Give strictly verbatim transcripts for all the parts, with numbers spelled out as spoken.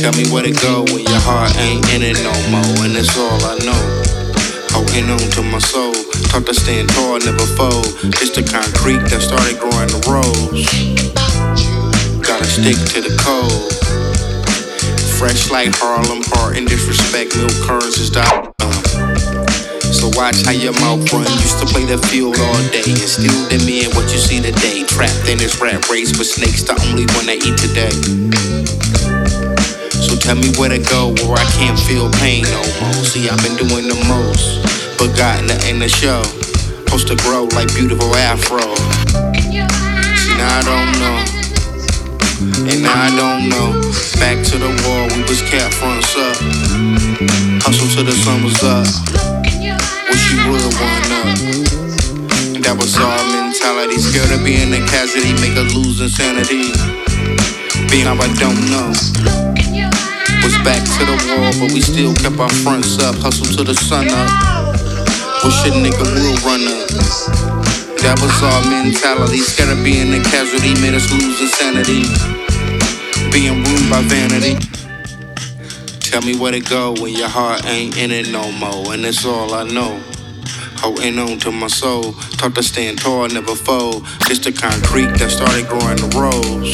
Tell me where to go when your heart ain't in it no more. And that's all I know. Holding on to my soul. Taught to stand tall, never fold. It's the concrete that started growing the rose. Gotta stick to the code. Fresh like Harlem, heart and disrespect. Milk currents is down. So watch how your mouth run. Used to play the field all day and still demand what you see today. Trapped in this rat race, but snakes the only one I eat today. So tell me where to go where I can't feel pain no more. See, I've been doing the most, but got nothing to show. Supposed to grow like beautiful afro. See, now I don't know, and now I don't know. Back to the wall, we was kept fronts up. Hustle till the sun was up. Wish you would one up. And that was our mentality. Scared of being a casualty, make us lose insanity. Being how I don't know. Was back to the wall, but we still kept our fronts up. Hustle till the sun up. Wish a nigga would run up. That was our mentality. Scared of being a casualty, made us lose insanity. Being ruined by vanity. Tell me where to go when your heart ain't in it no more. And that's all I know. Holding on to my soul. Taught to stand tall, never fold. Just the concrete that started growing the rose.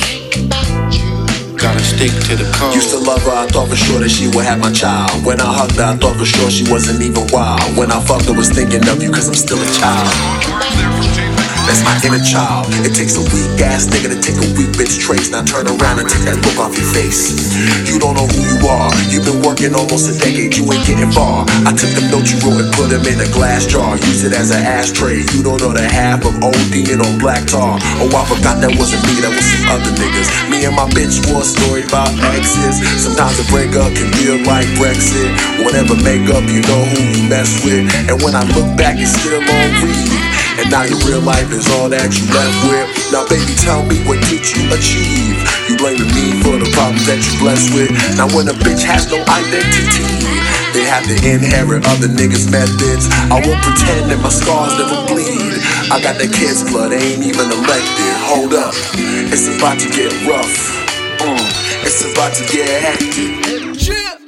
Gotta stick to the code. Used to love her, I thought for sure that she would have my child. When I hugged her, I thought for sure she wasn't even wild. When I fucked her, was thinking of you cause I'm still a child. That's my inner child. It takes a weak ass nigga to take a weak bitch trace. Now turn around and take that look off your face. You don't know who you are. You've been working almost a decade, you ain't getting far. I took the notes you wrote and put them in a glass jar. Use it as an ashtray. You don't know the half of ODing on black tar. Oh, I forgot that wasn't me, that was some other niggas. Me and my bitch war story about exes. Sometimes a breakup can feel like Brexit. Whatever makeup, you know who you mess with. And when I look back, it's still on read. And now your real life is all that you left with. Now baby, tell me, what did you achieve? You blaming me for the problems that you blessed with. Now when a bitch has no identity, they have to inherit other niggas' methods. I won't pretend that my scars never bleed. I got that kid's blood, ain't even elected. Hold up, it's about to get rough. Mm, it's about to get hectic.